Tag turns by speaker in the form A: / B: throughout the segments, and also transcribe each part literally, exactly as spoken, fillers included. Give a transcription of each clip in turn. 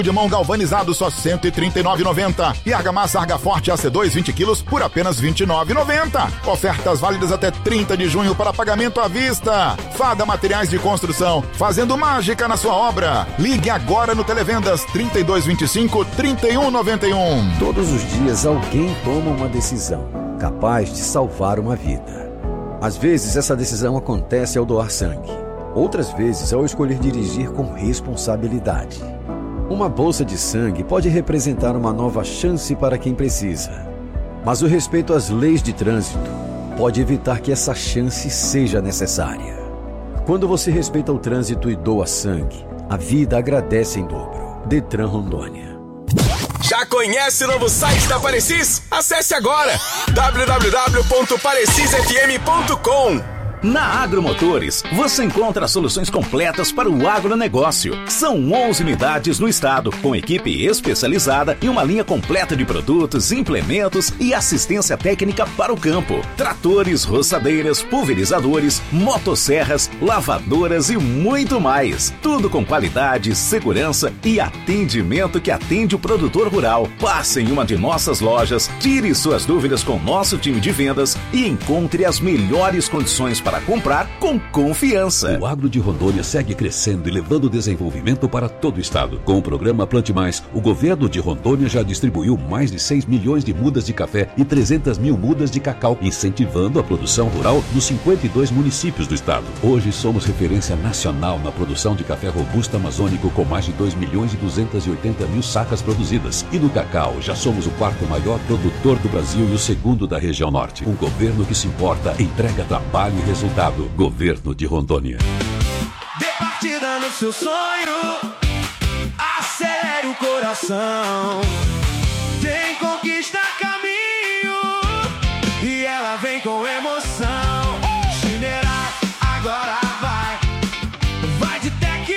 A: de mão galvanizado só cento e trinta e nove reais e noventa centavos. E argamassa Argaforte A C dois vinte quilos por apenas vinte e nove reais e noventa centavos. Ofertas válidas até trinta de junho para pagamento à vista. Fada Materiais de Construção, fazendo mágica na sua obra. Ligue agora no Televendas trinta e dois vinte e cinco, trinta e um noventa e um.
B: Todos os dias alguém toma uma decisão capaz de salvar uma vida. Às vezes essa decisão acontece ao doar sangue. Outras vezes ao escolher dirigir com responsabilidade. Uma bolsa de sangue pode representar uma nova chance para quem precisa. Mas o respeito às leis de trânsito pode evitar que essa chance seja necessária. Quando você respeita o trânsito e doa sangue, a vida agradece em dobro. Detran Rondônia.
C: Já conhece o novo site da Parecis? Acesse agora w w w ponto parecis f m ponto com.
D: Na Agromotores, você encontra soluções completas para o agronegócio. São onze unidades no estado, com equipe especializada e uma linha completa de produtos, implementos e assistência técnica para o campo. Tratores, roçadeiras, pulverizadores, motosserras, lavadoras e muito mais. Tudo com qualidade, segurança e atendimento que atende o produtor rural. Passe em uma de nossas lojas, tire suas dúvidas com nosso time de vendas e encontre as melhores condições para para comprar com confiança.
E: O agro de Rondônia segue crescendo e levando desenvolvimento para todo o estado. Com o programa Plante Mais, o governo de Rondônia já distribuiu mais de seis milhões de mudas de café e trezentas mil mudas de cacau, incentivando a produção rural nos cinquenta e dois municípios do estado. Hoje somos referência nacional na produção de café robusto amazônico, com mais de dois milhões e duzentas e oitenta mil sacas produzidas. E no cacau, já somos o quarto maior produtor do Brasil e o segundo da região norte. Um governo que se importa, entrega trabalho e resultado. Resultado, Governo de Rondônia.
F: Dê partida no seu sonho, acelere o coração. Tem conquista caminho e ela vem com emoção. Chinerai, agora vai, vai de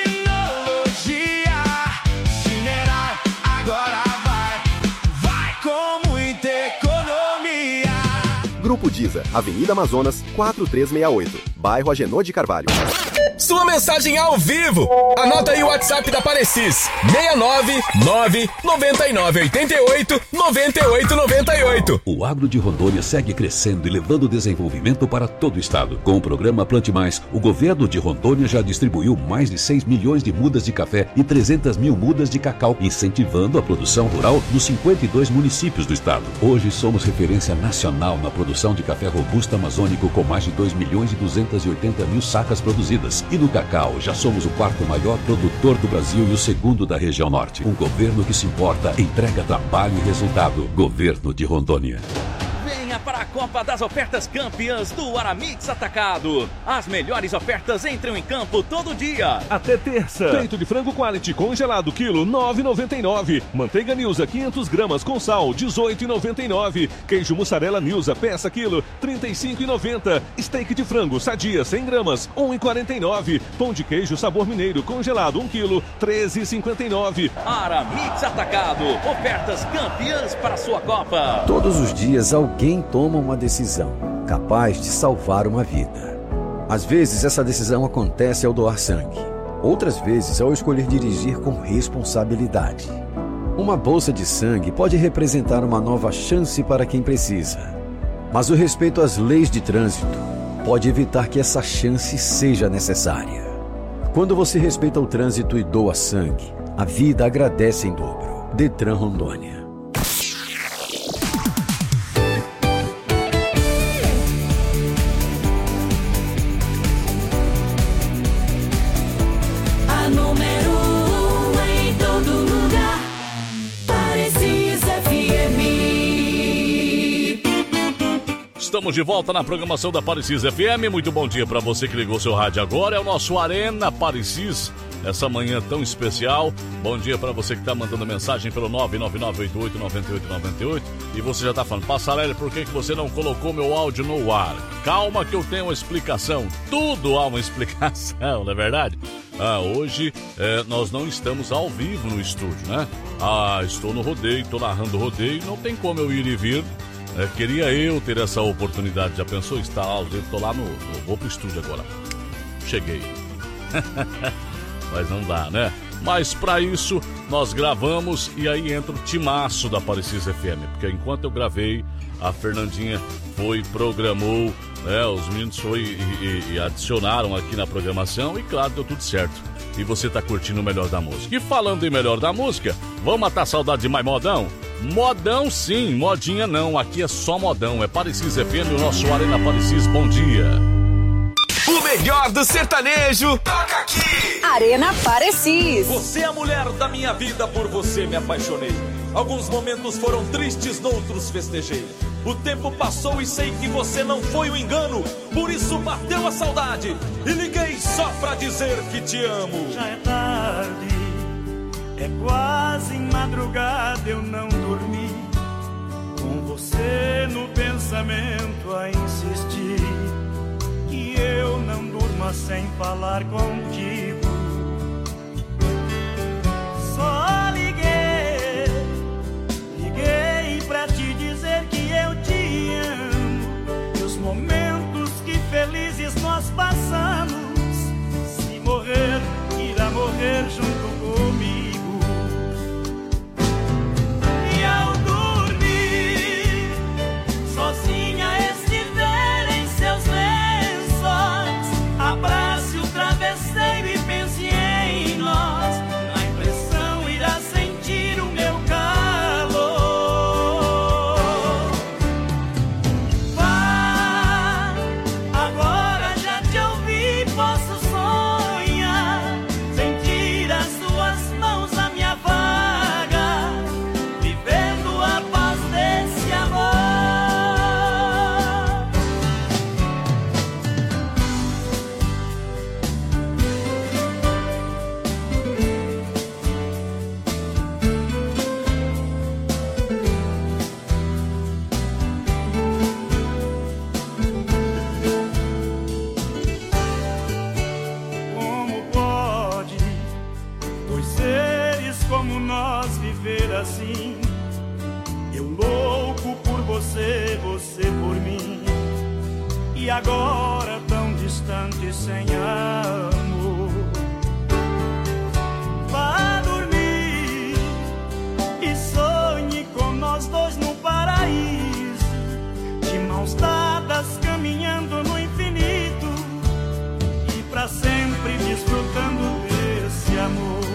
F: tecnologia. Chinerai, agora vai, vai com muita economia.
G: Grupo Diza, Avenida Amazonas, quatro três seis oito, bairro Agenor de Carvalho.
C: Sua mensagem ao vivo. Anota aí o WhatsApp da Parecis: seis nove nove, nove nove oito oito, nove oito nove oito.
E: O agro de Rondônia segue crescendo e levando desenvolvimento para todo o estado. Com o programa Plante Mais, o governo de Rondônia já distribuiu mais de seis milhões de mudas de café e trezentas mil mudas de cacau, incentivando a produção rural nos cinquenta e dois municípios do estado. Hoje somos referência nacional na produção de café robusto amazônico, com mais de dois milhões e duzentas e oitenta mil sacas produzidas. E no cacau, já somos o quarto maior produtor do Brasil e o segundo da região norte. Um governo que se importa, entrega trabalho e resultado. Governo de Rondônia.
D: Venha para a Copa das Ofertas Campeãs do Aramix Atacado. As melhores ofertas entram em campo todo dia.
H: Até terça. Peito de frango quality congelado, quilo nove reais e noventa e nove. Manteiga Nilza quinhentas gramas com sal, dezoito reais e noventa e nove. Queijo mussarela Nilza peça quilo, trinta e cinco reais e noventa. Steak de frango Sadia cem gramas, um real e quarenta e nove. Pão de queijo sabor mineiro congelado um quilo, treze reais e cinquenta e nove.
D: Aramix Atacado. Ofertas campeãs para a sua Copa.
B: Todos os dias alguém toma uma decisão capaz de salvar uma vida. Às vezes essa decisão acontece ao doar sangue. Outras vezes ao escolher dirigir com responsabilidade. Uma bolsa de sangue pode representar uma nova chance para quem precisa. Mas o respeito às leis de trânsito pode evitar que essa chance seja necessária. Quando você respeita o trânsito e doa sangue, a vida agradece em dobro. Detran Rondônia.
I: Estamos de volta na programação da Parecis F M. Muito bom dia para você que ligou seu rádio agora. É o nosso Arena Parecis, essa manhã tão especial. Bom dia para você que está mandando mensagem pelo nove nove nove oito oito nove oito nove oito. E você já está falando: Passarelli, por que, que você não colocou meu áudio no ar? Calma que eu tenho uma explicação. Tudo há uma explicação, não é verdade? Ah, hoje é, nós não estamos ao vivo no estúdio, né? Ah, estou no rodeio, estou narrando o rodeio. Não tem como eu ir e vir. É, queria eu ter essa oportunidade. Já pensou? Está ao vivo, estou lá no, no... Vou pro estúdio agora. Cheguei. Mas não dá, né? Mas para isso nós gravamos e aí entra o timaço da Parecis F M, porque enquanto eu gravei, a Fernandinha foi, programou, né, os meninos foi e, e, e adicionaram aqui na programação e claro, deu tudo certo. E você tá curtindo o melhor da música. E falando em melhor da música, vamos matar a saudade de mais modão? Modão sim, modinha não, aqui é só modão, é Parecis F M, o nosso Arena Parecis, bom dia.
C: O melhor do sertanejo toca aqui.
J: Arena Parecis.
K: Você é a mulher da minha vida, por você me apaixonei. Alguns momentos foram tristes, noutros festejei. O tempo passou e sei que você não foi um engano. Por isso bateu a saudade e liguei só pra dizer que te amo.
F: Já é tarde, é quase madrugada, eu não dormi. Com você no pensamento a insistir. Que eu não durma sem falar contigo. Só liguei, liguei pra te dizer que eu te amo. E os momentos que felizes nós passamos, se morrer, irá morrer junto comigo. E ao dormir, sozinha estiver em seus lençóis, abrace o travesseiro e pense em nós. Na impressão irá sentir o meu calor. Vá, agora já te ouvi, posso sonhar. Sentir as suas mãos à minha vaga, vivendo a paz desse amor. Como pode dois seres como nós viver assim? Eu louco por você, você por mim. E agora tão distante, sem amor. Vá dormir e sonhe com nós dois no paraíso, de mãos dadas caminhando no infinito, e pra sempre desfrutando desse amor.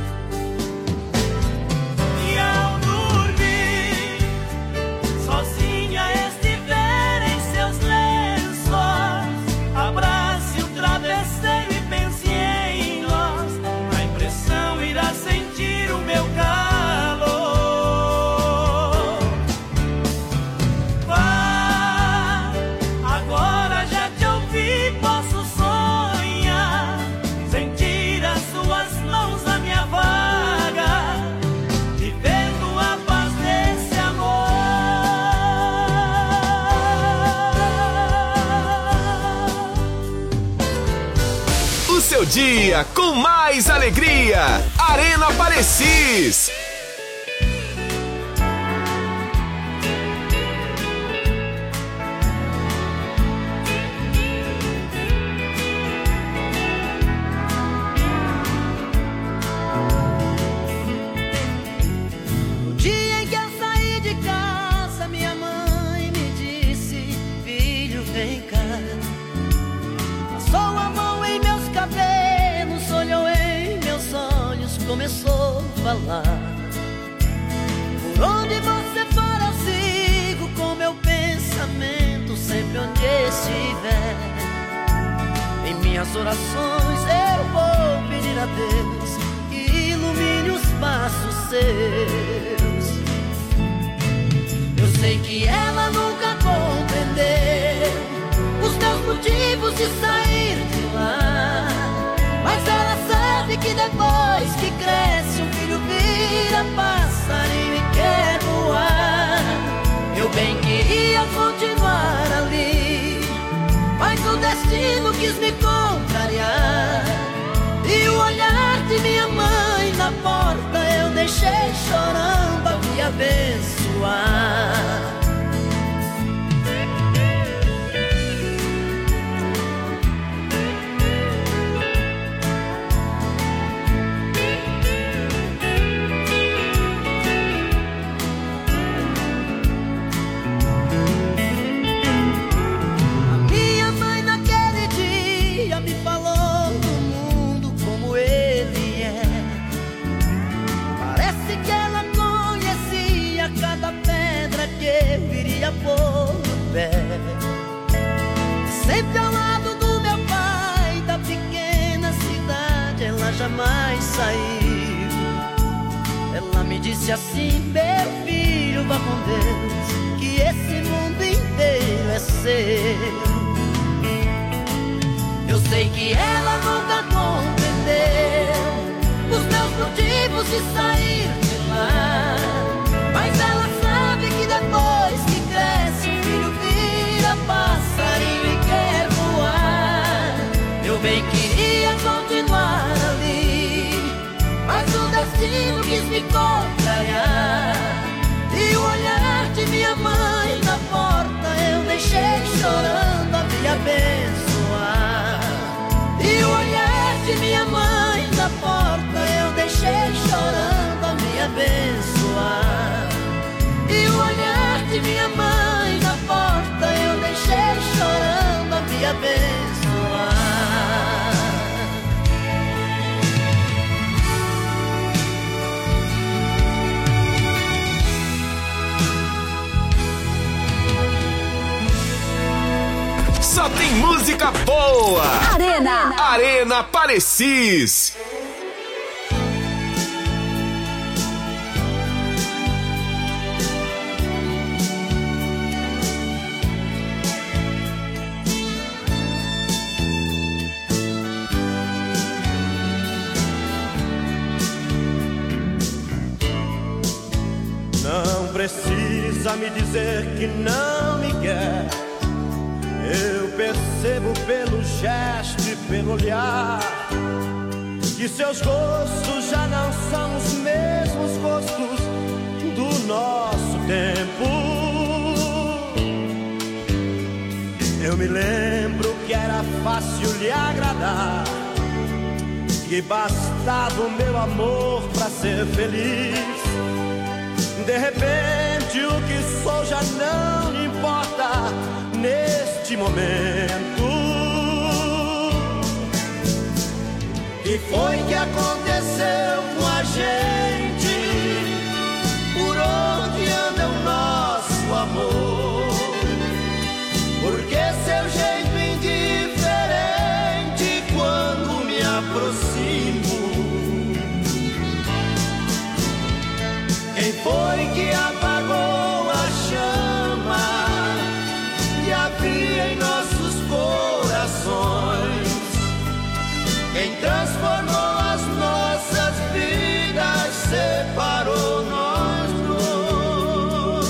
F: E ao dormir, sozinha estiver em seus lençóis, abrace o travesseiro e pense em nós. Na impressão irá sentir o meu calor. Vá, agora já te ouvi, posso sonhar. Sentir as suas mãos à minha vaga, vivendo a paz desse amor.
C: O seu dia com mais alegria. Arena Parecis.
F: No dia em que eu saí de casa, minha mãe me disse: filho, vem cá. Passou a mão em meus cabelos, olhou em meus olhos, começou a falar. Por onde você for eu sigo com meu pensamento, sempre onde estiver. Em minhas orações eu vou pedir a Deus que ilumine os passos seus. Eu sei que ela nunca compreendeu os meus motivos de sair de lá, mas ela sabe que depois que cresce um filho vira passarinho e quer voar. Eu bem queria continuar ali, mas o destino quis me contrariar. E o olhar de minha mãe na porta eu deixei chorando a me abençoar. que ela conhecia cada pedra que eu viria pôr no pé. Sempre ao lado do meu pai, da pequena cidade, ela jamais saiu. Ela me disse assim: meu filho, vá com Deus, que esse mundo inteiro é seu. Eu sei que ela nunca compreendeu os meus motivos de sair de lá, mas ela sabe que depois que cresce o filho vira passarinho e quer voar. Eu bem queria continuar ali, mas o destino quis me contrariar. E o olhar de minha mãe na porta eu deixei chorando a me abençoar. E o olhar de minha mãe na porta eu deixei chorando a me abençoar. E o olhar de minha mãe na porta eu deixei chorando a me abençoar.
C: Só tem música boa!
J: Arena!
C: Arena Parecis!
L: Não precisa me dizer que não me quer. Eu percebo pelo gesto e pelo olhar que seus gostos já não são os mesmos gostos do nosso tempo. Eu me lembro que era fácil lhe agradar, que bastava o meu amor pra ser feliz. De repente o que sou já não lhe importa neste momento. Que foi que aconteceu com a gente? Por onde anda o nosso amor? Por que seu jeito indiferente quando me aproximo? Quem foi que apagou a chama que havia em nossos corações? Quem transformou as nossas vidas, separou nós dois.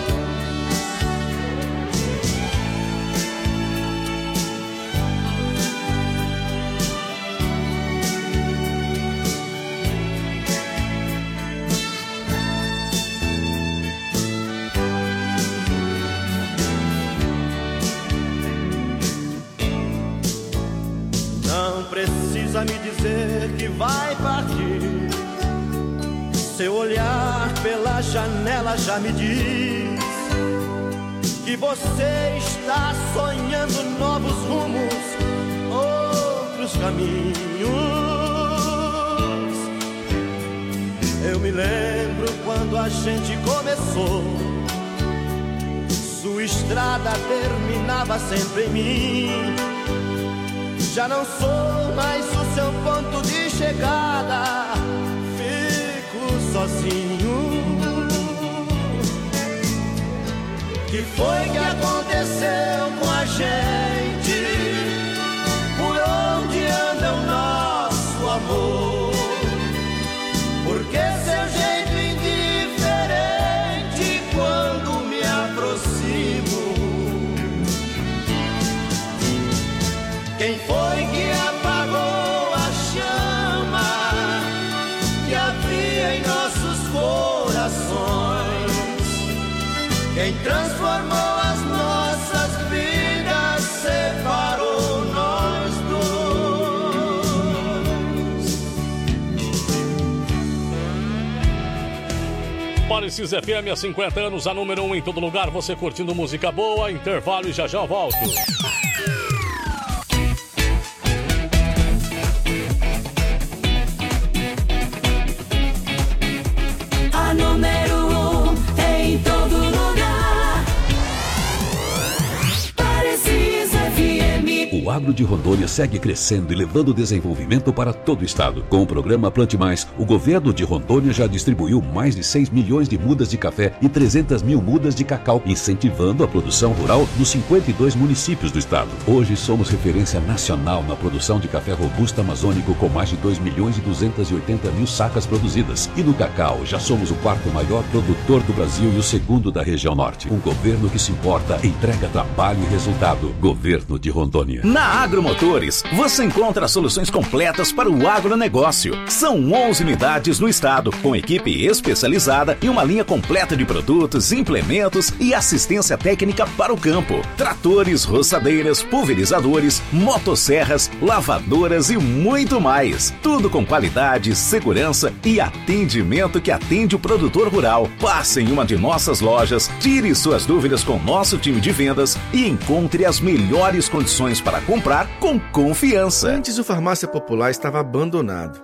L: Não precisa me dizer que vai partir. Seu olhar pela janela já me diz que você está sonhando novos rumos, outros caminhos. Eu me lembro quando a gente começou, sua estrada terminava sempre em mim. Já não sou mais o seu ponto de chegada, fico sozinho. Que foi que aconteceu com a gente? Por onde anda o nosso amor? Por que seu jeito indiferente quando me aproximo? Quem foi que apagou a chama que havia em nossos corações? Quem transformou as nossas vidas, separou nós dois.
I: Parecis F M há cinquenta anos, a número um em todo lugar. Você curtindo música boa, intervalo e já já volto.
E: agro de Rondônia segue crescendo e levando desenvolvimento para todo o estado. Com o programa Plante Mais, o governo de Rondônia já distribuiu mais de seis milhões de mudas de café e trezentas mil mudas de cacau, incentivando a produção rural nos cinquenta e dois municípios do estado. Hoje somos referência nacional na produção de café robusto amazônico com mais de dois milhões e duzentas e oitenta mil sacas produzidas. E no cacau, já somos o quarto maior produtor do Brasil e o segundo da região norte. Um governo que se importa, entrega trabalho e resultado. Governo de Rondônia.
D: Na Agromotores, você encontra soluções completas para o agronegócio. São onze unidades no estado, com equipe especializada e uma linha completa de produtos, implementos e assistência técnica para o campo. Tratores, roçadeiras, pulverizadores, motosserras, lavadoras e muito mais. Tudo com qualidade, segurança e atendimento que atende o produtor rural. Passe em uma de nossas lojas, tire suas dúvidas com nosso time de vendas e encontre as melhores condições para comprar com confiança.
M: Antes o Farmácia Popular estava abandonado.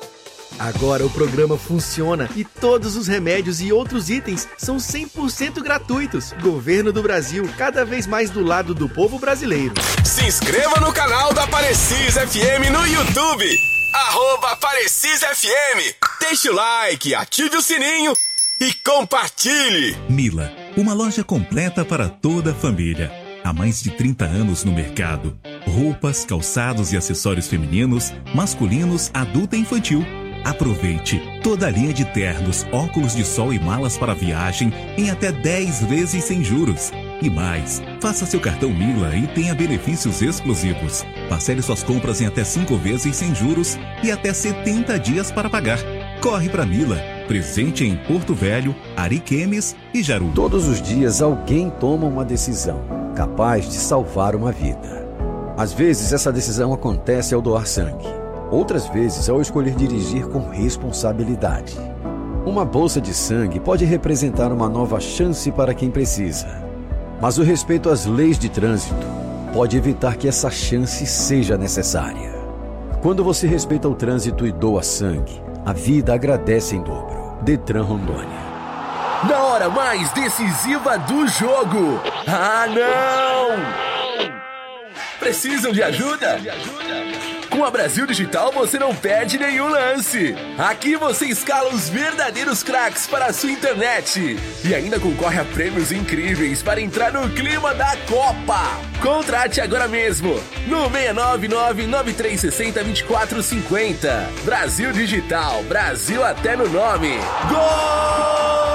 M: Agora o programa funciona e todos os remédios e outros itens são cem por cento gratuitos. Governo do Brasil, cada vez mais do lado do povo brasileiro.
C: Se inscreva no canal da Parecis F M no YouTube. Arroba Parecis F M. Deixe o like, ative o sininho e compartilhe.
N: Mila, uma loja completa para toda a família. Há mais de trinta anos no mercado. Roupas, calçados e acessórios femininos, masculinos, adulto e infantil. Aproveite toda a linha de ternos, óculos de sol e malas para viagem em até dez vezes sem juros. E mais, faça seu cartão Mila e tenha benefícios exclusivos. Parcele suas compras em até cinco vezes sem juros e até setenta dias para pagar. Corre para Mila, presente em Porto Velho, Ariquemes e Jaru.
B: Todos os dias alguém toma uma decisão capaz de salvar uma vida. Às vezes essa decisão acontece ao doar sangue. Outras vezes ao escolher dirigir com responsabilidade. Uma bolsa de sangue pode representar uma nova chance para quem precisa. Mas o respeito às leis de trânsito pode evitar que essa chance seja necessária. Quando você respeita o trânsito e doa sangue, a vida agradece em dobro. Detran Rondônia.
C: Na hora mais decisiva do jogo. Ah, não! Precisam de ajuda? Com a Brasil Digital você não perde nenhum lance. Aqui você escala os verdadeiros craques para a sua internet. E ainda concorre a prêmios incríveis para entrar no clima da Copa. Contrate agora mesmo no seis nove nove, nove três seis zero, dois quatro cinco zero. Brasil Digital, Brasil até no nome. Gol!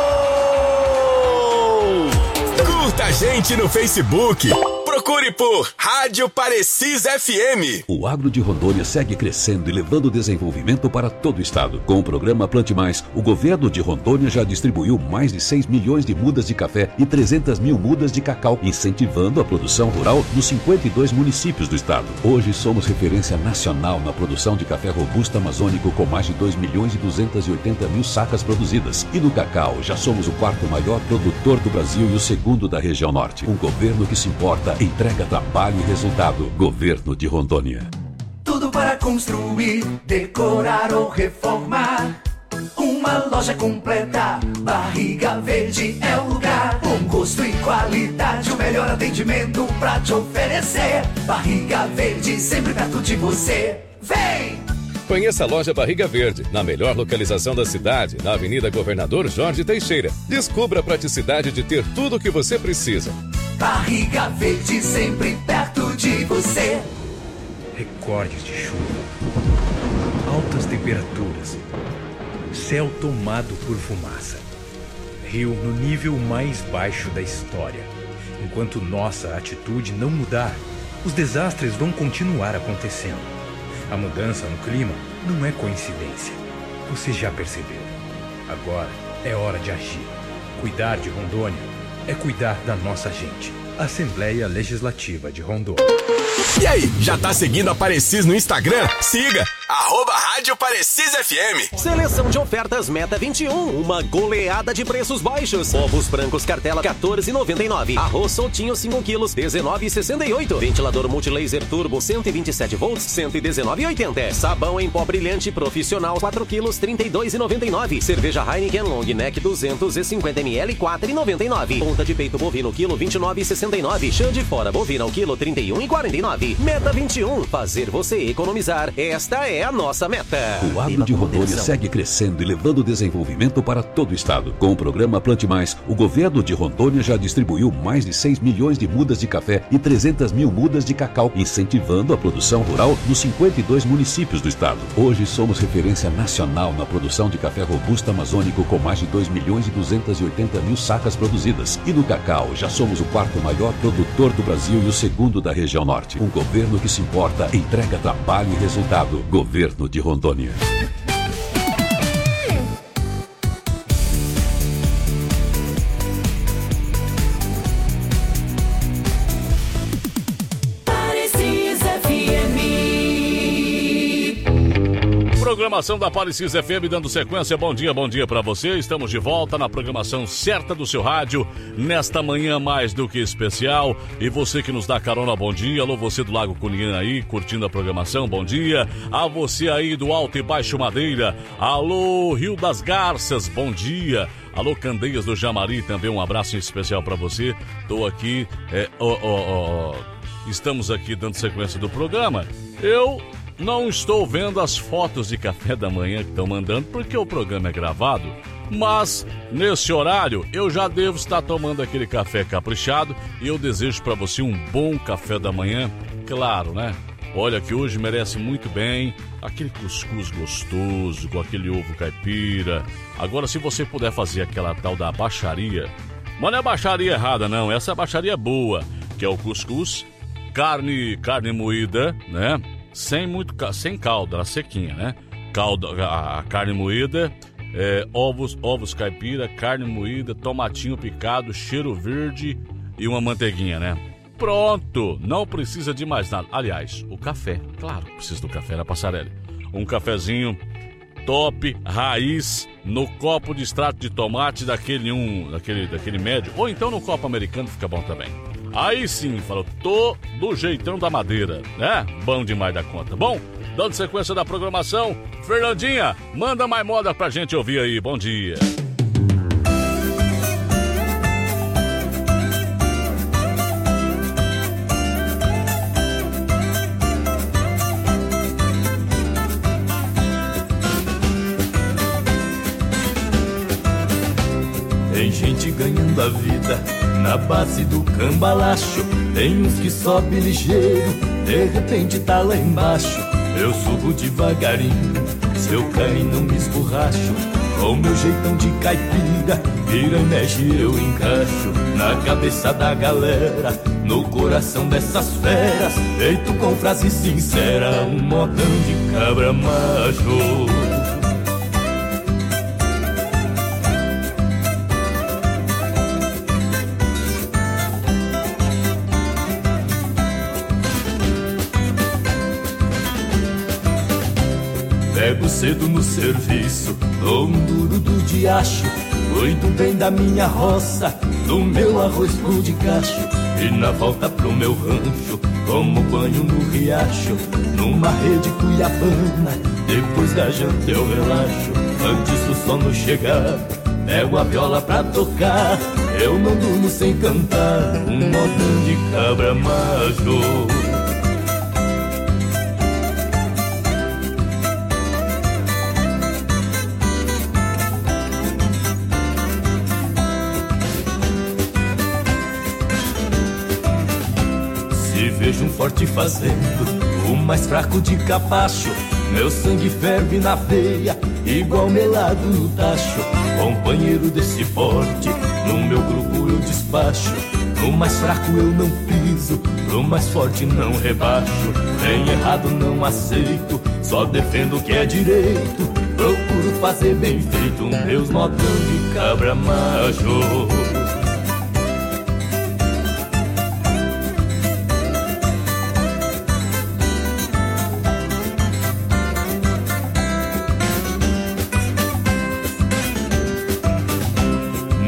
C: Curta a gente no Facebook. Procure por Rádio Parecis F M.
E: O agro de Rondônia segue crescendo e levando desenvolvimento para todo o estado. Com o programa Plante Mais, o governo de Rondônia já distribuiu mais de seis milhões de mudas de café e trezentas mil mudas de cacau, incentivando a produção rural nos cinquenta e dois municípios do estado. Hoje somos referência nacional na produção de café robusto amazônico com mais de dois milhões e duzentas e oitenta mil sacas produzidas. E no cacau, já somos o quarto maior produtor do Brasil e o segundo da região norte. Um governo que se importa, entrega trabalho e resultado. Governo de Rondônia.
O: Tudo para construir, decorar ou reformar. Uma loja completa, Barriga Verde é o lugar. Bom gosto e qualidade, o melhor atendimento pra te oferecer. Barriga Verde, sempre perto de você. Vem!
P: Conheça a loja Barriga Verde, na melhor localização da cidade, na Avenida Governador Jorge Teixeira. Descubra a praticidade de ter tudo o que você precisa.
O: Barriga Verde, sempre perto de você.
Q: Recordes de chuva, altas temperaturas, céu tomado por fumaça, rio no nível mais baixo da história. Enquanto nossa atitude não mudar, os desastres vão continuar acontecendo. A mudança no clima não é coincidência. Você já percebeu. Agora é hora de agir. Cuidar de Rondônia é cuidar da nossa gente. Assembleia Legislativa de Rondônia.
C: E aí, já tá seguindo a Parecis no Instagram? Siga!
R: arroba Rádio Parecis F M.
S: Seleção de ofertas Meta vinte e um. Uma goleada de preços baixos. Ovos brancos cartela quatorze e noventa e nove. Arroz soltinho cinco quilos dezenove e sessenta e oito. Ventilador Multilaser Turbo cento e vinte e sete volts cento e dezenove e oitenta. Sabão em pó brilhante profissional quatro quilos trinta e dois e noventa e nove. Cerveja Heineken Long Neck duzentos e cinquenta mililitros quatro e noventa e nove. Ponta de peito bovino quilo vinte e nove e sessenta e nove. Chã de fora bovina o quilo trinta e um e quarenta e nove. Meta vinte e um. Fazer você economizar. Esta é a nossa meta.
E: O agro de Rondônia segue crescendo e levando desenvolvimento para todo o estado. Com o programa Plante Mais, o governo de Rondônia já distribuiu mais de seis milhões de mudas de café e trezentas mil mudas de cacau, incentivando a produção rural nos cinquenta e dois municípios do estado. Hoje somos referência nacional na produção de café robusto amazônico com mais de dois milhões e duzentas e oitenta mil sacas produzidas. E no cacau já somos o quarto maior produtor do Brasil e o segundo da região norte. Um governo que se importa, entrega trabalho e resultado. Governo de Rondônia.
I: Programação da Parecis F M dando sequência. Bom dia, bom dia pra você. Estamos de volta na programação certa do seu rádio nesta manhã mais do que especial. E você que nos dá carona, bom dia. Alô, você do Lago Cunhã aí, curtindo a programação, bom dia. A você aí do Alto e Baixo Madeira. Alô, Rio das Garças, bom dia. Alô, Candeias do Jamari, também um abraço especial pra você. Tô aqui, é, ó, ó, ó, estamos aqui dando sequência do programa. Eu... não estou vendo as fotos de café da manhã que estão mandando porque o programa é gravado, mas nesse horário eu já devo estar tomando aquele café caprichado e eu desejo para você um bom café da manhã, claro, né? Olha que hoje merece muito bem aquele cuscuz gostoso com aquele ovo caipira. Agora, se você puder fazer aquela tal da baixaria, mas não é baixaria errada não, essa é a baixaria boa, que é o cuscuz, carne, carne moída, né? Sem muito, sem calda, ela sequinha, né? Calda, a, a carne moída, é, ovos, ovos caipira, carne moída, tomatinho picado, cheiro verde e uma manteiguinha, né? Pronto, não precisa de mais nada. Aliás, o café, claro, precisa do café na Passarelli. Um cafezinho top, raiz, no copo de extrato de tomate daquele um, daquele, daquele médio, ou então no copo americano fica bom também. Aí sim, falou, tô do jeitão da madeira, né? Bom demais da conta. Bom, dando sequência da programação, Fernandinha, manda mais moda pra gente ouvir aí, bom dia.
T: Tem gente ganhando a vida na base do cambalacho. Tem uns que sobe ligeiro, de repente tá lá embaixo. Eu subo devagarinho, se eu cair não me esborracho. Com meu jeitão de caipira, vira e mexe eu encaixo. Na cabeça da galera, no coração dessas feras, feito com frase sincera, um modão de cabra macho. Pego cedo no serviço, dou um duro do diacho. Cuido bem da minha roça, do meu arroz pão de cacho. E na volta pro meu rancho, tomo banho no riacho, numa rede cuiabana, depois da janta eu relaxo. Antes do sono chegar, pego a viola pra tocar. Eu não durmo sem cantar, um modão de cabra macho. Vejo um forte fazendo o mais fraco de capacho. Meu sangue ferve na veia, igual melado no tacho. Companheiro desse forte, no meu grupo eu despacho. No mais fraco eu não piso, no mais forte não rebaixo. Nem errado não aceito, só defendo o que é direito. Procuro fazer bem feito, meus modão de cabra macho.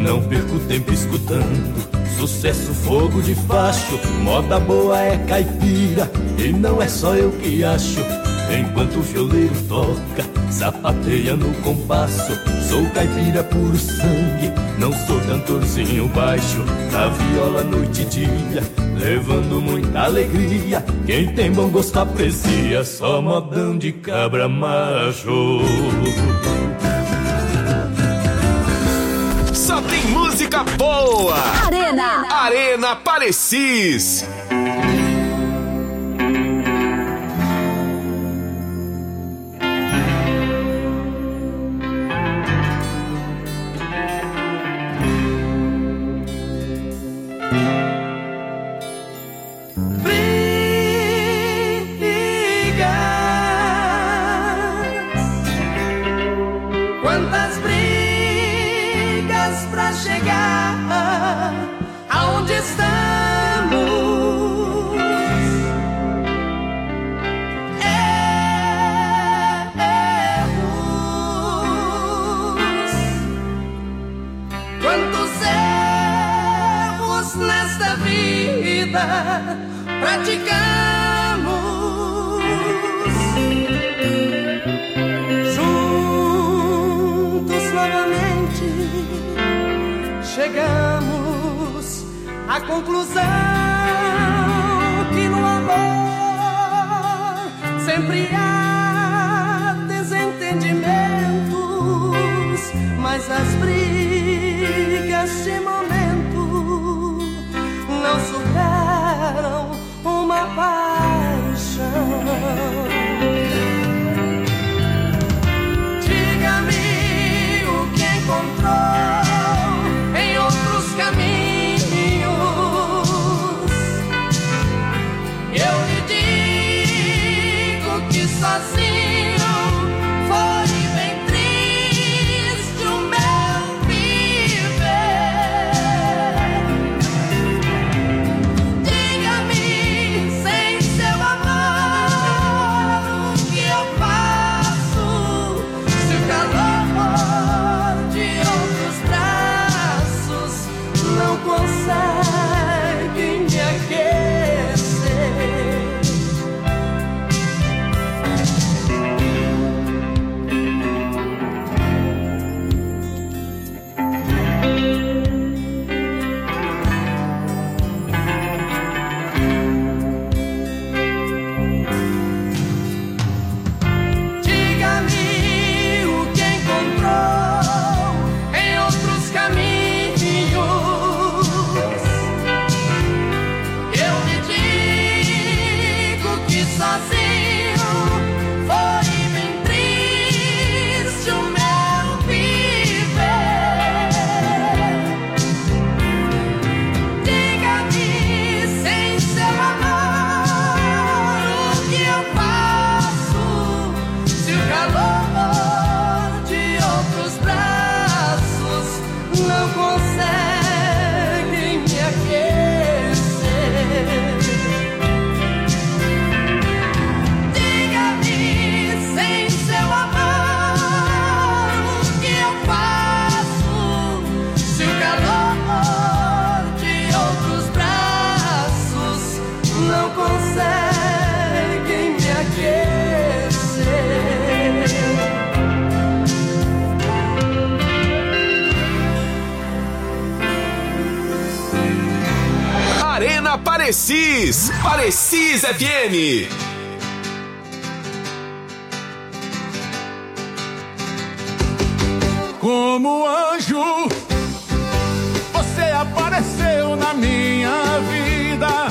T: não perco tempo escutando sucesso, fogo de facho. Moda boa é caipira e não é só eu que acho. Enquanto o violeiro toca, sapateia no compasso. Sou caipira puro sangue, não sou cantorzinho baixo. Na viola noite e dia, levando muita alegria. Quem tem bom gosto aprecia, só modão de cabra macho.
R: Só tem música boa.
J: Arena.
R: Arena Parecis.
F: Quantas brigas pra chegar aonde estamos? Erros. Quantos erros nesta vida praticamos? Chegamos à conclusão que no amor sempre há desentendimentos, mas as brigas de momento não superam uma paixão. Diga-me o que encontrou caminhos. Eu lhe digo que sozinho foi bem triste o meu viver. Diga-me, sem seu amor, o que eu faço se o calor de outros braços não consegue me aquecer? Diga-me o que encontrou em outros caminhos. Sozinho foi bem triste o meu viver. Diga-me, sem seu amor, o que eu faço se o calor de outros braços não consegue me aquecer? Conseguem me aquecer.
R: Arena Parecis. Parecis F M.
U: Como anjo, você apareceu na minha vida.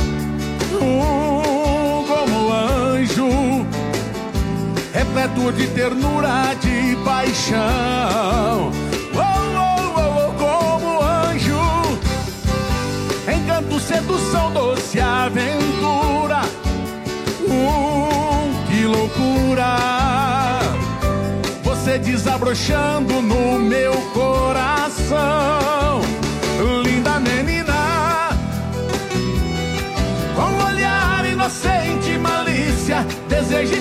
U: Um, como anjo, repleto de ternura, de paixão. Oh, oh, oh, oh, como anjo, encanto, sedução, doce aventura. Um, que loucura, você desabrochando no meu coração. Linda menina, com olhar inocente, malícia, desejo e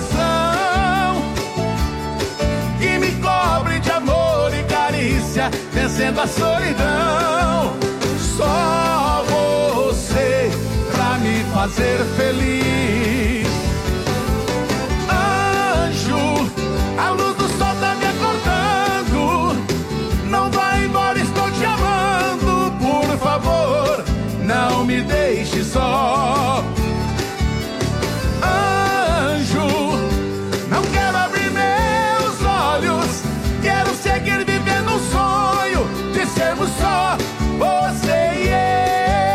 U: tentação, que me cobre de amor e carícia, vencendo a solidão. Só você pra me fazer feliz. Anjo, a luz do sol tá me acordando. Não vai embora, estou te amando. Por favor, não me deixe só. Anjo, não quero abrir meus olhos. Quero seguir vivendo um sonho de sermos só você e eu.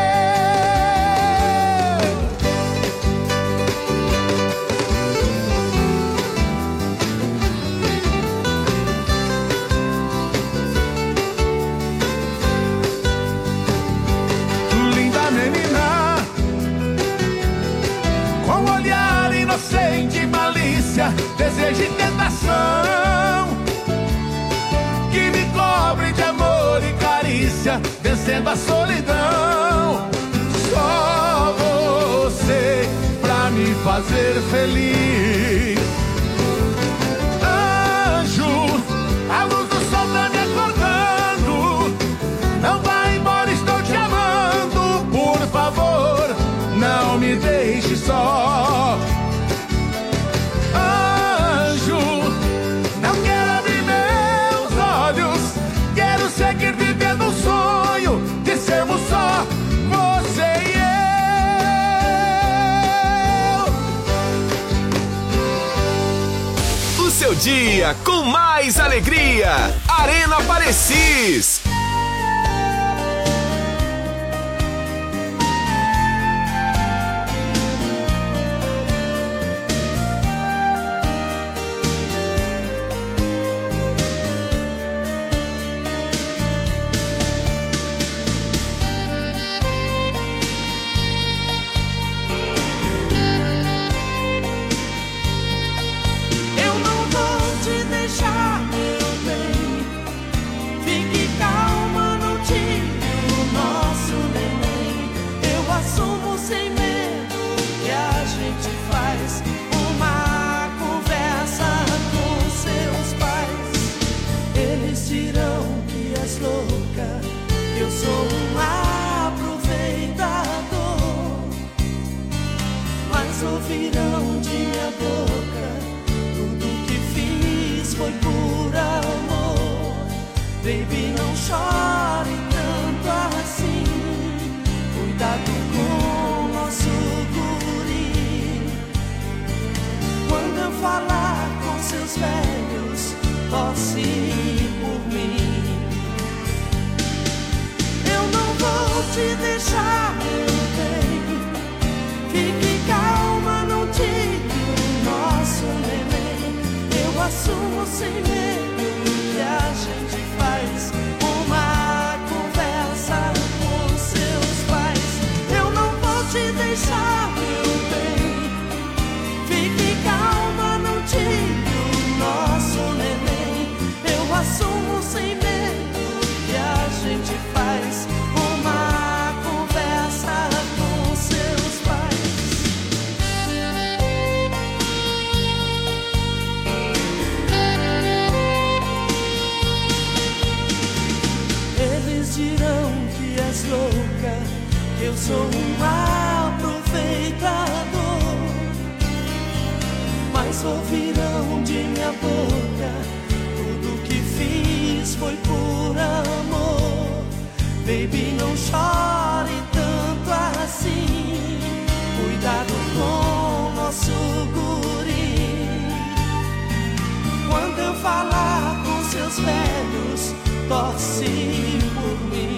U: Linda menina, com olhar inocente e malícia, desejo e tentação, que me cobre de amor e carícia, vencendo a solidão. Só você pra me fazer feliz. Anjo, a luz do sol tá me acordando. Não vai embora, estou te amando. Por favor, não me deixe só. Anjo, não quero abrir meus olhos. Quero seguir vivendo um sonho de sermos só você e
R: O seu dia com mais alegria. Arena Parecis.
F: Eu não vou te deixar, meu bem. Fique calma, não tire o nosso neném. Eu assumo sem medo que a gente faz uma conversa com seus pais. Eles dirão que és louca, que eu sou um aproveitador. Mas ouvirão de minha boca: tudo que fiz foi por amor. Baby, não chore tanto assim. Cuidado com nosso guri. Quando eu falar com seus velhos, torce por mim. Eu não vou te deixar, meu bem. Fique calma, não tire o nosso neném. Eu assumo sem medo que a gente faz uma conversa com seus pais. Eu não vou te deixar, meu bem. Fique calma, não tire o nosso neném. Eu assumo sem medo que a gente faz uma conversa com seus pais. Eles dirão que és louca, que eu sou um aproveitador. Mas ouvirão de minha boca: tudo que fiz foi por amor. Baby, não chore tanto assim. Cuidado com nosso guri. Quando eu falar com seus velhos, torce por mim.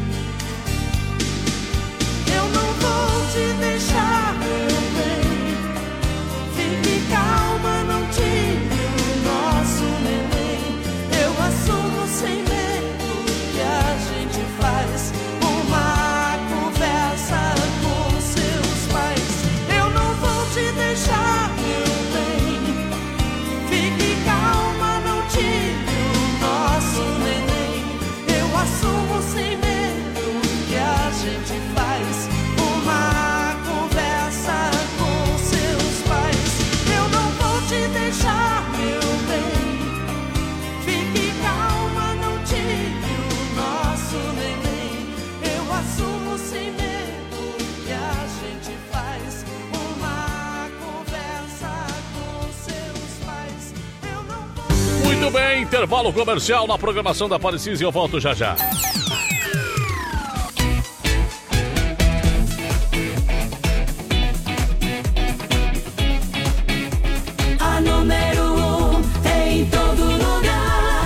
F: Eu não vou te deixar, meu bem. Fique calma, não tire o nosso neném. Eu assumo sem medo que a gente faz uma conversa com seus pais. Eu não vou te deixar, meu bem. Fique calma, não tire o nosso neném. Eu assumo assumo sem medo que a gente faz uma conversa com seus pais. Eu não vou...
I: Muito bem, intervalo comercial na programação da Parecis e eu volto já já.
F: A número um em todo lugar.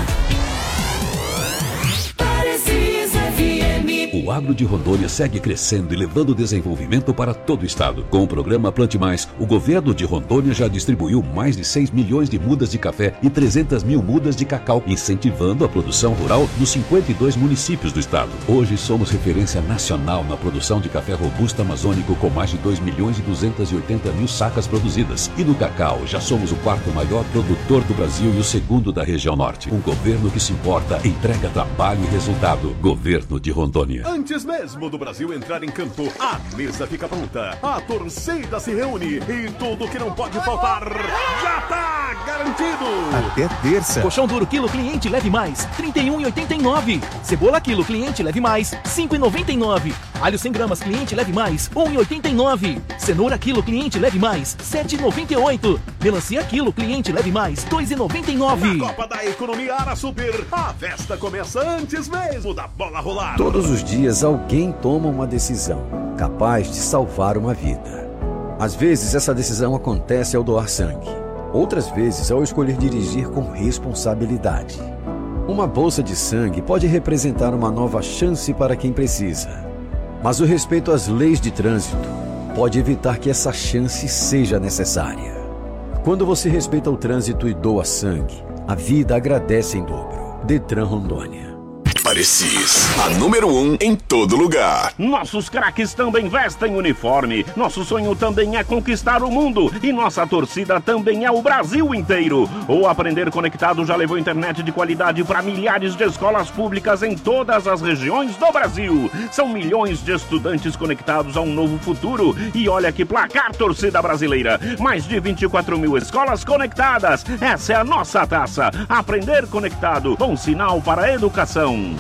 F: Parecis F M.
E: O agro de Rondônia segue crescendo e levando desenvolvimento para todo o estado. Com o programa Plante Mais, o governo de Rondônia já distribuiu mais de seis milhões de mudas de café e trezentas mil mudas de cacau, incentivando a produção rural nos cinquenta e dois municípios do estado. Hoje somos referência nacional na produção de café robusto amazônico com mais de dois milhões e duzentas e oitenta mil sacas produzidas. E no cacau, já somos o quarto maior produtor do Brasil e o segundo da região norte. Um governo que se importa, entrega trabalho e resultado. Governo de Rondônia.
A: Antes mesmo do Brasil entrar em campo, a mesa fica pronta, a torcida se reúne e tudo que não pode faltar já tá garantido.
V: Até terça. Colchão duro quilo cliente leve mais, trinta e um reais e oitenta e nove centavos. Cebola quilo cliente leve mais, cinco reais e noventa e nove centavos. Alho cem gramas cliente leve mais, um real e oitenta e nove centavos. Cenoura quilo cliente leve mais, sete reais e noventa e oito centavos. Melancia quilo cliente leve mais, dois reais e noventa e nove centavos.
A: Na Copa da Economia Ara Super, a festa começa antes mesmo da bola rolar.
B: Todos os dias alguém toma uma decisão capaz de salvar uma vida. Às vezes essa decisão acontece ao doar sangue. Outras vezes ao escolher dirigir com responsabilidade. Uma bolsa de sangue pode representar uma nova chance para quem precisa. Mas o respeito às leis de trânsito pode evitar que essa chance seja necessária. Quando você respeita o trânsito e doa sangue, a vida agradece em dobro. Detran Rondônia.
R: Parecis, a número um em todo lugar.
W: Nossos craques também vestem uniforme. Nosso sonho também é conquistar o mundo. E nossa torcida também é o Brasil inteiro. O Aprender Conectado já levou internet de qualidade para milhares de escolas públicas em todas as regiões do Brasil. São milhões de estudantes conectados a um novo futuro. E olha que placar, torcida brasileira. Mais de vinte e quatro mil escolas conectadas. Essa é a nossa taça. Aprender Conectado, bom sinal para a educação.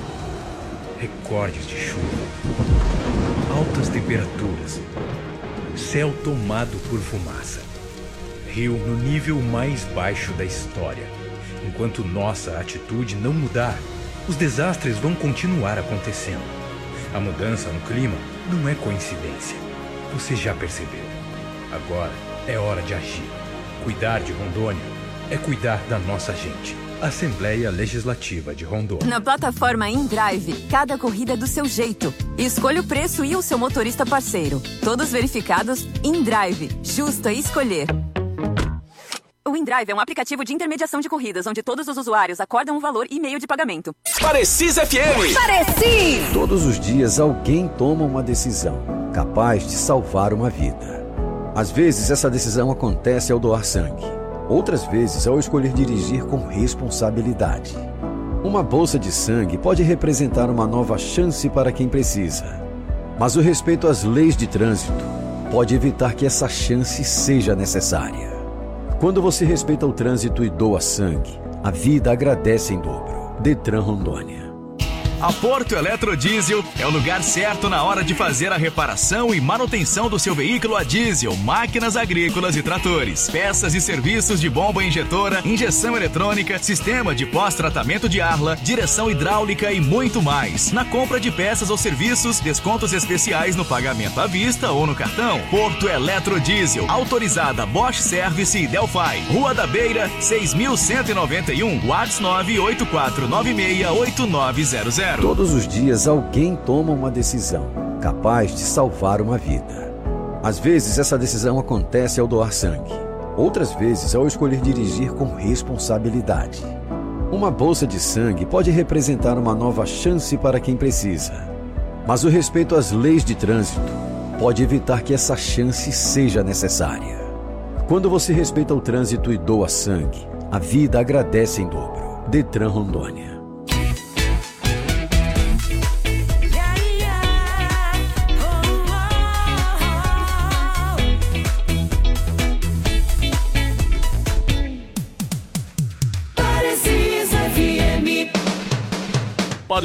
Q: Recordes de chuva, altas temperaturas, céu tomado por fumaça, rio no nível mais baixo da história. Enquanto nossa atitude não mudar, os desastres vão continuar acontecendo. A mudança no clima não é coincidência. Você já percebeu. Agora é hora de agir. Cuidar de Rondônia é cuidar da nossa gente. Assembleia Legislativa de Rondônia.
X: Na plataforma InDrive, cada corrida é do seu jeito. Escolha o preço e o seu motorista parceiro. Todos verificados. InDrive, justo a escolher. O InDrive é um aplicativo de intermediação de corridas, onde todos os usuários acordam um valor e meio de pagamento.
R: Parecis F M.
X: Parecis!
B: Todos os dias alguém toma uma decisão capaz de salvar uma vida. Às vezes essa decisão acontece ao doar sangue. Outras vezes ao escolher dirigir com responsabilidade. Uma bolsa de sangue pode representar uma nova chance para quem precisa. Mas o respeito às leis de trânsito pode evitar que essa chance seja necessária. Quando você respeita o trânsito e doa sangue, a vida agradece em dobro. Detran Rondônia.
Y: A Porto Eletrodiesel é o lugar certo na hora de fazer a reparação e manutenção do seu veículo a diesel, máquinas agrícolas e tratores, peças e serviços de bomba injetora, injeção eletrônica, sistema de pós-tratamento de arla, direção hidráulica e muito mais. Na compra de peças ou serviços, descontos especiais no pagamento à vista ou no cartão. Porto Eletrodiesel, autorizada Bosch Service e Delphi. Rua da Beira, seis mil cento e noventa e um, WhatsApp nove oito quatro nove seis oito nove zero zero.
B: Todos os dias alguém toma uma decisão capaz de salvar uma vida. Às vezes essa decisão acontece ao doar sangue. Outras vezes ao escolher dirigir com responsabilidade. Uma bolsa de sangue pode representar uma nova chance para quem precisa. Mas o respeito às leis de trânsito pode evitar que essa chance seja necessária. Quando você respeita o trânsito e doa sangue, a vida agradece em dobro. Detran Rondônia.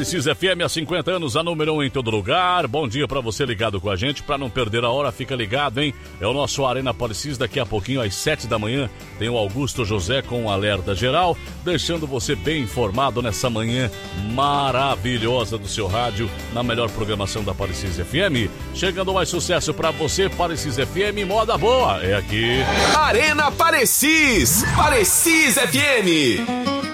I: Parecis F M há cinquenta anos, a número um em todo lugar. Bom dia pra você ligado com a gente. Pra não perder a hora, fica ligado, hein? É o nosso Arena Parecis. Daqui a pouquinho, às sete da manhã, tem o Augusto José com um alerta geral, deixando você bem informado nessa manhã maravilhosa do seu rádio, na melhor programação da Parecis F M. Chegando mais sucesso pra você, Parecis F M, moda boa. É aqui.
R: Arena Parecis. Parecis F M.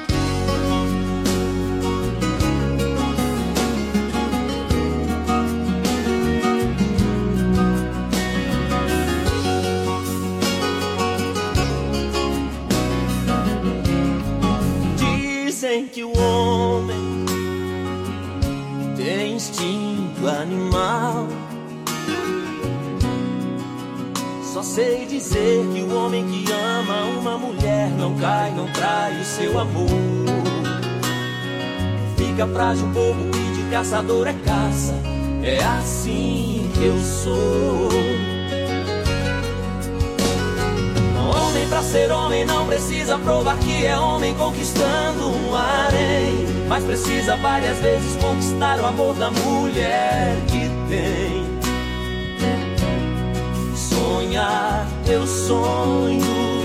F: Que o homem tem instinto animal. Só sei dizer que o homem que ama uma mulher não cai, não trai o seu amor. Fica frágil, bobo e de caçador é caça. É assim que eu sou. Homem pra ser homem não precisa provar que é homem conquistando um harém, mas precisa várias vezes conquistar o amor da mulher que tem. Sonhar teus sonhos,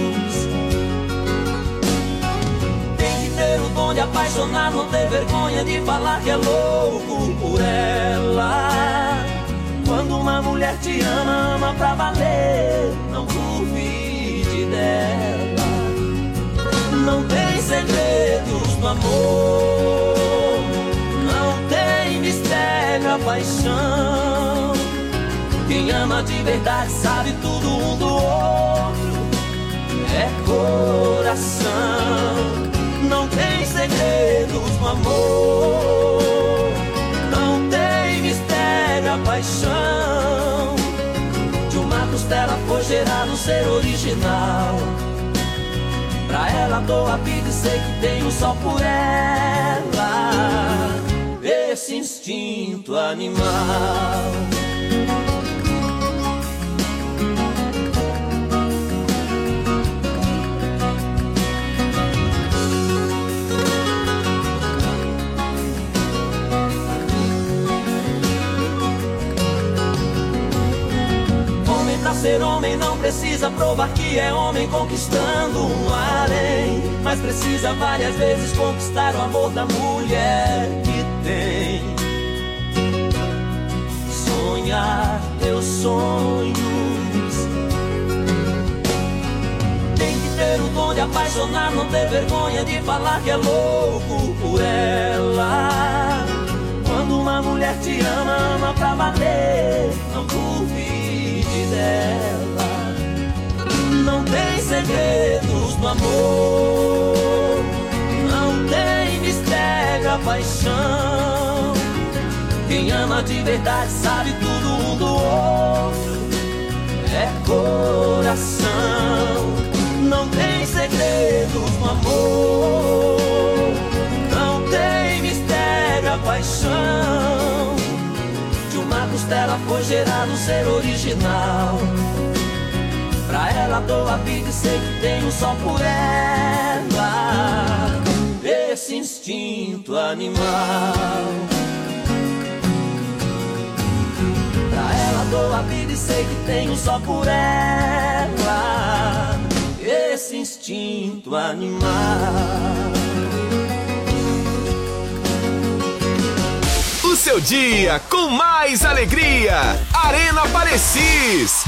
F: tem que ter o dom de apaixonar, não ter vergonha de falar que é louco por ela. Quando uma mulher te ama, ama pra valer, não duvide dela. Não tem segredos no amor, não tem mistério a paixão. Quem ama de verdade sabe tudo um do outro, é coração. Não tem segredos no amor, não tem mistério a paixão. De uma costela foi gerado um ser original. Pra ela dou a vida e sei que tenho só por ela esse instinto animal. Pra ser homem não precisa provar que é homem conquistando um harém, mas precisa várias vezes conquistar o amor da mulher que tem. Sonhar teus sonhos, tem que ter o dom de apaixonar, não ter vergonha de falar que é louco por ela. Quando uma mulher te ama, ama pra valer, não duvide dela. Não tem segredos no amor, não tem mistério a paixão. Quem ama de verdade sabe tudo um do outro, é coração. Não tem segredos no amor, não tem mistério a paixão. De uma costela foi gerado um ser original. Pra ela dou a vida e sei que tenho só por ela esse instinto animal. Pra ela dou a vida e sei que tenho só por ela esse instinto animal.
R: O seu dia com mais alegria. Arena Parecis.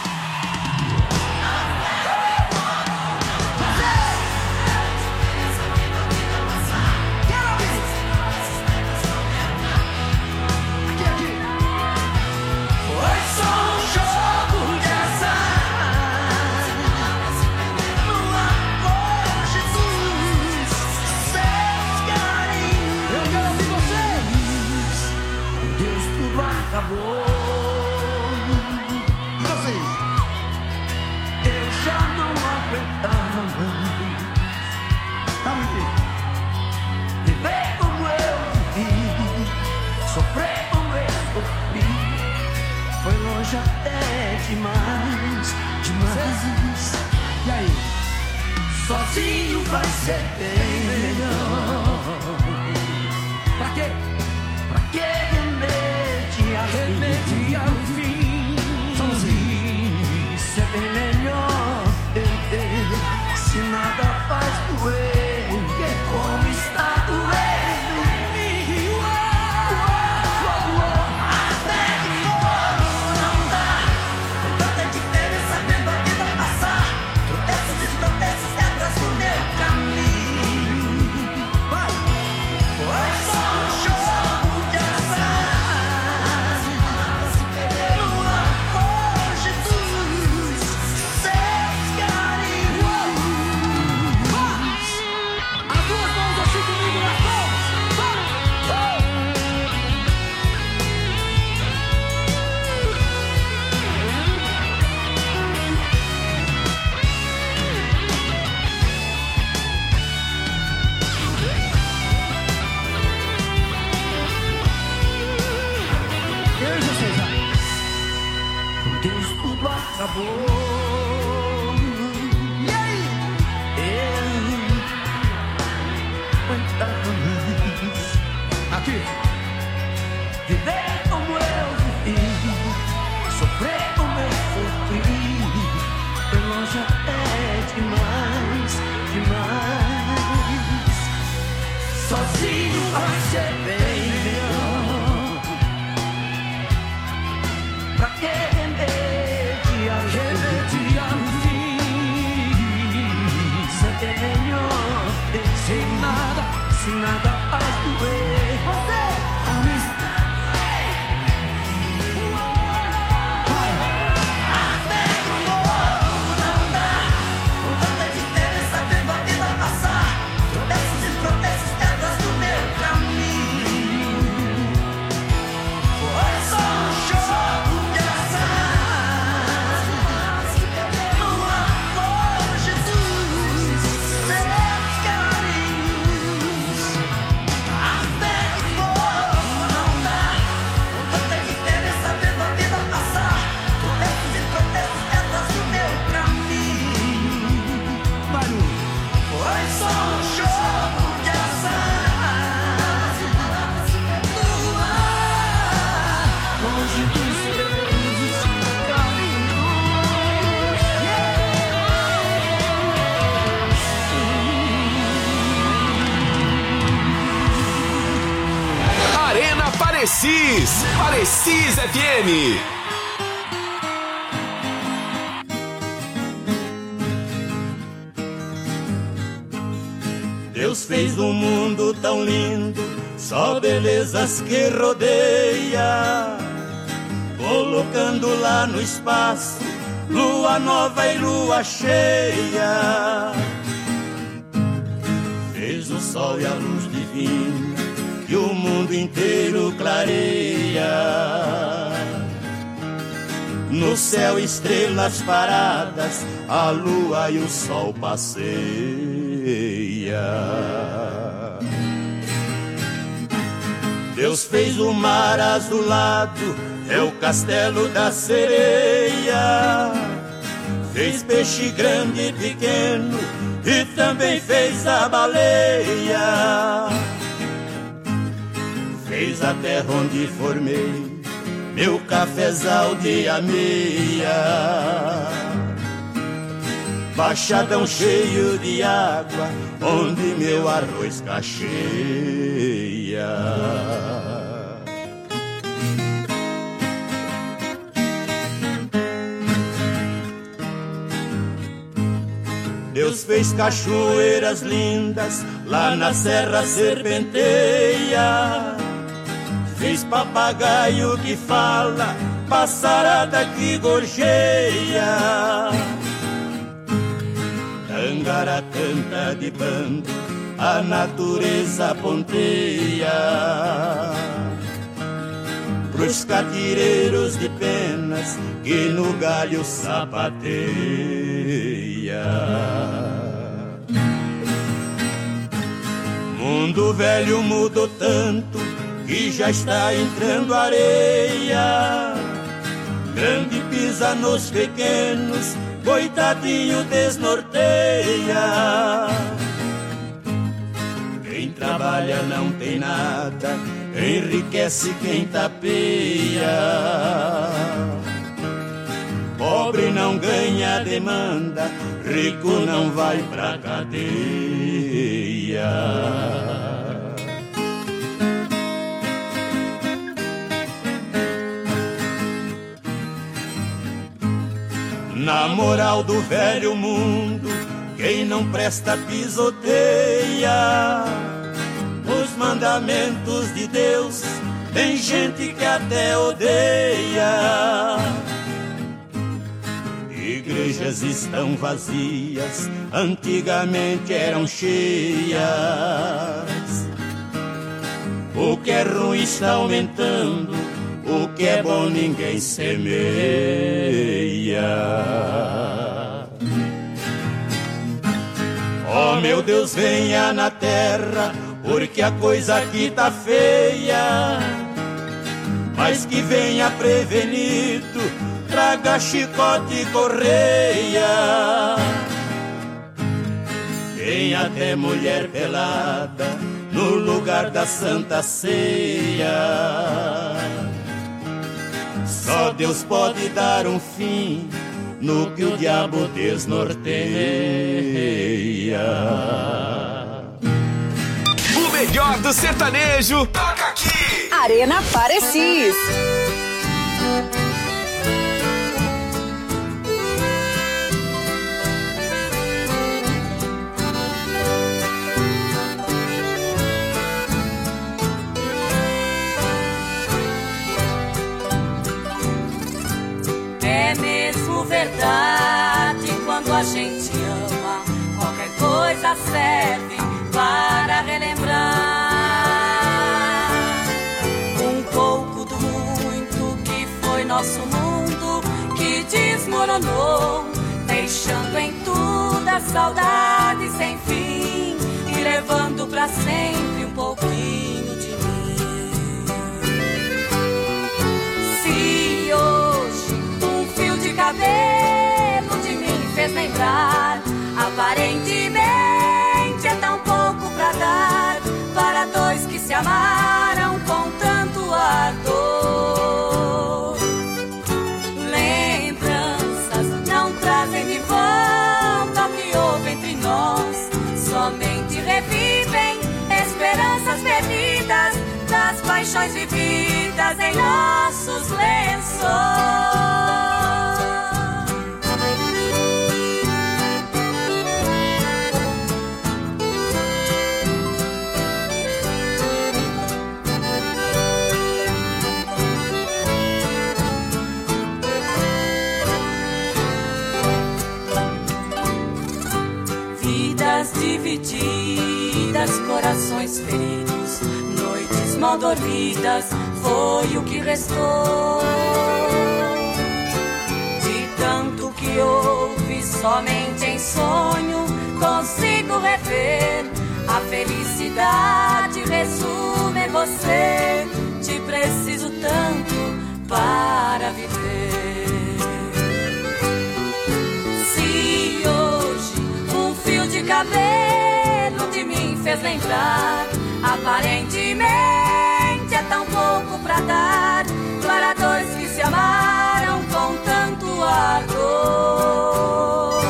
F: Demais, demais. E aí? Sozinho vai ser bem melhor. Pra quê? Deus, tudo acabou. E aí? Eu aguentava mais. Aqui. Viver como eu vivi, sofrer como eu sofri, pelo já é demais, demais. Sozinho vai ser bem melhor. Pra que remediar, remediar o fim? Se é melhor sem nada, sem nada a doer. Você,
R: Parecis, Parecis F M.
U: Deus fez um mundo tão lindo, só belezas que rodeia, colocando lá no espaço lua nova e lua cheia. Fez o sol e a luz divina que o mundo inteiro clareia. No céu estrelas paradas, a lua e o sol passeia. Deus fez o mar azulado, é o castelo da sereia. Fez peixe grande e pequeno e também fez a baleia. Fez a terra onde formei meu cafezal de ameia, baixadão cheio de água onde meu arroz cacheia. Deus fez cachoeiras lindas lá na Serra Serpenteia. Fez papagaio que fala, passarada que gorjeia. Tangará canta de bando, a natureza ponteia. Pros catireiros de penas que no galho sapateia. Mundo velho mudou tanto que já está entrando areia. Grande pisa nos pequenos, coitadinho desnorteia. Quem trabalha não tem nada, enriquece quem tapeia. Pobre não ganha demanda, rico não vai pra cadeia. Na moral do velho mundo, quem não presta pisoteia. Os mandamentos de Deus, tem gente que até odeia. Igrejas estão vazias, antigamente eram cheias. O que é ruim está aumentando, o que é bom ninguém semeia. Oh meu Deus, venha na terra, porque a coisa aqui tá feia. Mas que venha prevenido
T: traga chicote e correia. Tem até mulher pelada no lugar da Santa Ceia. Só Deus pode dar um fim no que o diabo desnorteia.
R: O melhor do sertanejo toca aqui.
J: Arena Parecis.
F: É mesmo verdade, quando a gente ama, qualquer coisa serve para relembrar um pouco do muito que foi nosso mundo, que desmoronou, deixando em tudo a saudade sem fim e levando pra sempre um pouquinho de mim. Se hoje um fio de cabelo de mim fez lembrar, aparentemente é tão pouco pra dar para dois que se amaram com tanto ardor. Lembranças não trazem de volta o que houve entre nós, somente revivem esperanças perdidas das paixões vividas em nossos lençóis. Divididas, corações feridos, noites mal dormidas, foi o que restou. De tanto que houve somente em sonho, consigo rever a felicidade, resume você. Te preciso tanto para viver. Se hoje um fio de cabelo de mim fez lembrar, aparentemente é tão pouco pra dar para dois que se amaram com tanto ardor.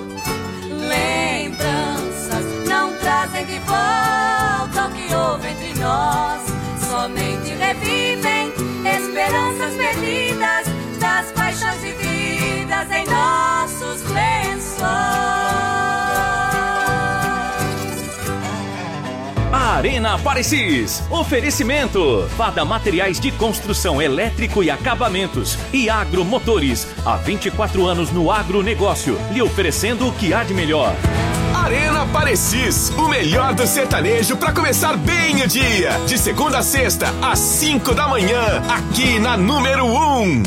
F: Lembranças não trazem de volta o que houve entre nós, somente revivem esperanças perdidas das paixões vividas em nossos lençóis.
V: Arena Parecis. Oferecimento: Fada Materiais de Construção Elétrico e Acabamentos e Agromotores. Há vinte e quatro anos no agronegócio, lhe oferecendo o que há de melhor.
R: Arena Parecis, o melhor do sertanejo para começar bem o dia. De segunda a sexta, às cinco da manhã, aqui na número um.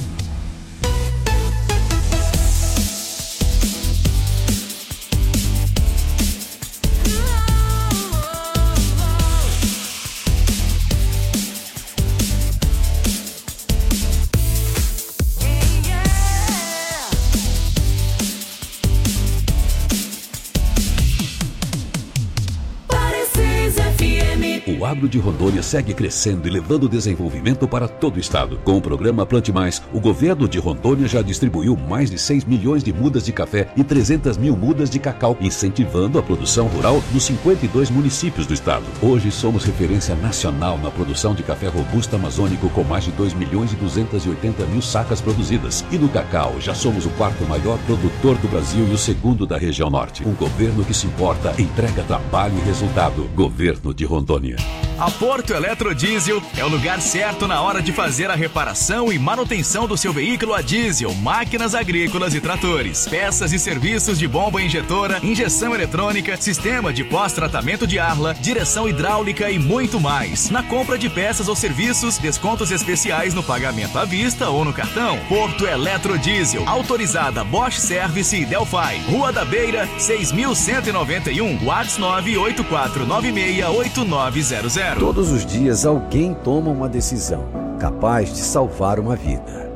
E: O agro de Rondônia segue crescendo e levando desenvolvimento para todo o estado. Com o programa Plante Mais, o governo de Rondônia já distribuiu mais de seis milhões de mudas de café e trezentas mil mudas de cacau, incentivando a produção rural nos cinquenta e dois municípios do estado. Hoje somos referência nacional na produção de café robusto amazônico, com mais de dois milhões e duzentas e oitenta mil sacas produzidas. E no cacau, já somos o quarto maior produtor do Brasil e o segundo da região norte. Um governo que se importa, entrega trabalho e resultado. Governo de Rondônia.
Y: A Porto Eletrodiesel é o lugar certo na hora de fazer a reparação e manutenção do seu veículo a diesel, máquinas agrícolas e tratores, peças e serviços de bomba injetora, injeção eletrônica, sistema de pós-tratamento de arla, direção hidráulica e muito mais. Na compra de peças ou serviços, descontos especiais no pagamento à vista ou no cartão. Porto Eletrodiesel, autorizada Bosch Service e Delphi. Rua da Beira, seis mil cento e noventa e um, WhatsApp nove oito quatro nove seis oito nove zero zero.
B: Todos os dias alguém toma uma decisão capaz de salvar uma vida.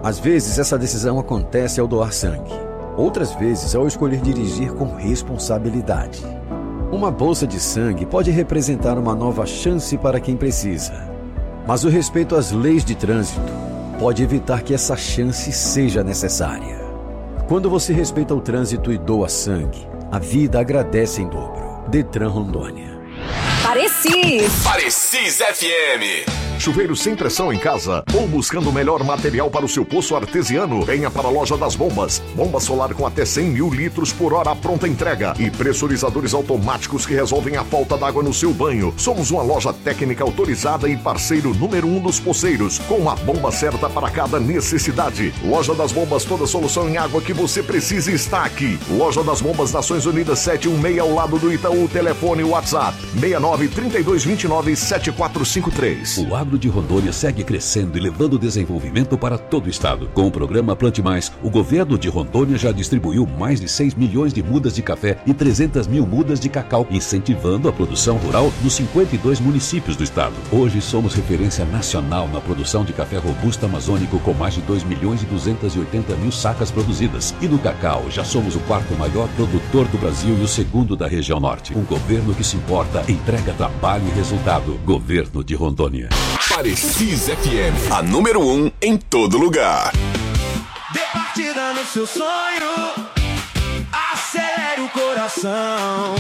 B: Às vezes, essa decisão acontece ao doar sangue. Outras vezes, ao escolher dirigir com responsabilidade. Uma bolsa de sangue pode representar uma nova chance para quem precisa. Mas o respeito às leis de trânsito pode evitar que essa chance seja necessária. Quando você respeita o trânsito e doa sangue, a vida agradece em dobro. Detran Rondônia.
J: Parecis.
R: Parecis F M.
A: Chuveiro sem pressão em casa ou buscando o melhor material para o seu poço artesiano? Venha para a Loja das Bombas. Bomba solar com até cem mil litros por hora à pronta entrega e pressurizadores automáticos que resolvem a falta d'água no seu banho. Somos uma loja técnica autorizada e parceiro número um dos poceiros, com a bomba certa para cada necessidade. Loja das Bombas, toda solução em água que você precisa está aqui. Loja das Bombas, Nações Unidas setecentos e dezesseis, ao lado do Itaú. Telefone WhatsApp seis nove, três dois dois nove, sete quatro cinco três.
E: O agro de Rondônia segue crescendo e levando desenvolvimento para todo o estado. Com o programa Plante Mais, o governo de Rondônia já distribuiu mais de seis milhões de mudas de café e trezentas mil mudas de cacau, incentivando a produção rural nos cinquenta e dois municípios do estado. Hoje somos referência nacional na produção de café robusto amazônico, com mais de dois milhões e duzentas e oitenta mil sacas produzidas. E no cacau, já somos o quarto maior produtor do Brasil e o segundo da região norte. Um governo que se importa, entrega trabalho e resultado. Governo de Rondônia.
R: Parecis F M, a número um em todo lugar.
U: Dê partida no seu sonho, acelere o coração.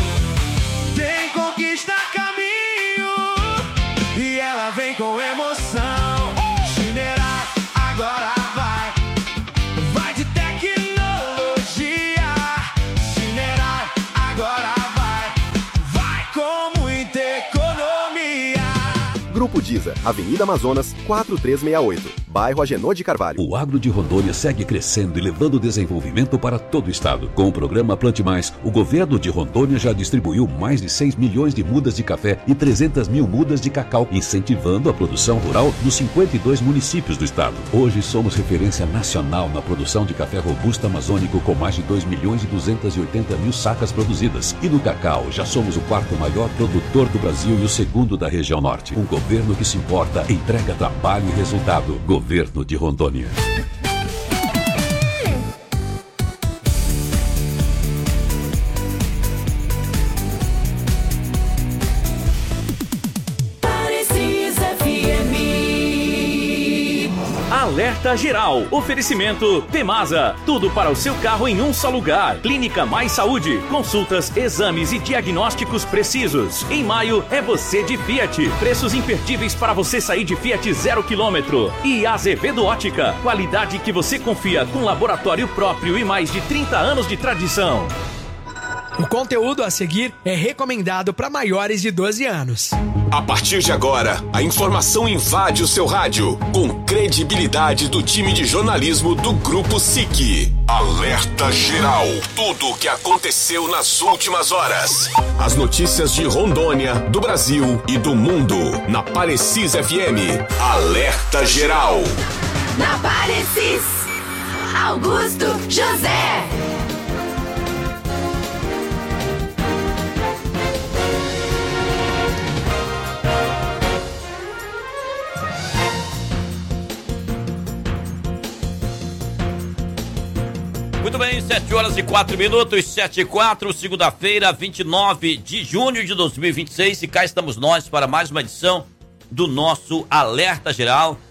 U: Tem conquista caminho e ela vem com emoção. Chineira, agora vai, vai de tecnologia. Chineira, agora vai, vai com muita economia.
D: Grupo Diza, Avenida Amazonas, quatro três seis oito, bairro Agenor de Carvalho.
E: O agro de Rondônia segue crescendo e levando desenvolvimento para todo o estado. Com o programa Plante Mais, o governo de Rondônia já distribuiu mais de seis milhões de mudas de café e trezentas mil mudas de cacau, incentivando a produção rural nos cinquenta e dois municípios do estado. Hoje somos referência nacional na produção de café robusto amazônico, com mais de dois milhões e duzentas e oitenta mil sacas produzidas. E no cacau, já somos o quarto maior produtor do Brasil e o segundo da região norte. Um governo que se importa, entrega trabalho e resultado. Governo de Rondônia.
V: Alerta Geral. Oferecimento Temasa. Tudo para o seu carro em um só lugar. Clínica Mais Saúde. Consultas, exames e diagnósticos precisos. Em maio é você de Fiat. Preços imperdíveis para você sair de Fiat zero quilômetro. E Azevedo Ótica. Qualidade que você confia, com laboratório próprio e mais de trinta anos de tradição.
G: O conteúdo a seguir é recomendado para maiores de doze anos.
R: A partir de agora, a informação invade o seu rádio com credibilidade do time de jornalismo do Grupo S I C. Alerta Geral. Tudo o que aconteceu nas últimas horas. As notícias de Rondônia, do Brasil e do mundo. Na Parecis F M. Alerta Geral.
H: Na Parecis, Augusto José.
K: Muito bem, sete horas e quatro minutos, sete e quatro, segunda-feira, vinte e nove de junho de dois mil e vinte e seis, e cá estamos nós para mais uma edição do nosso Alerta Geral.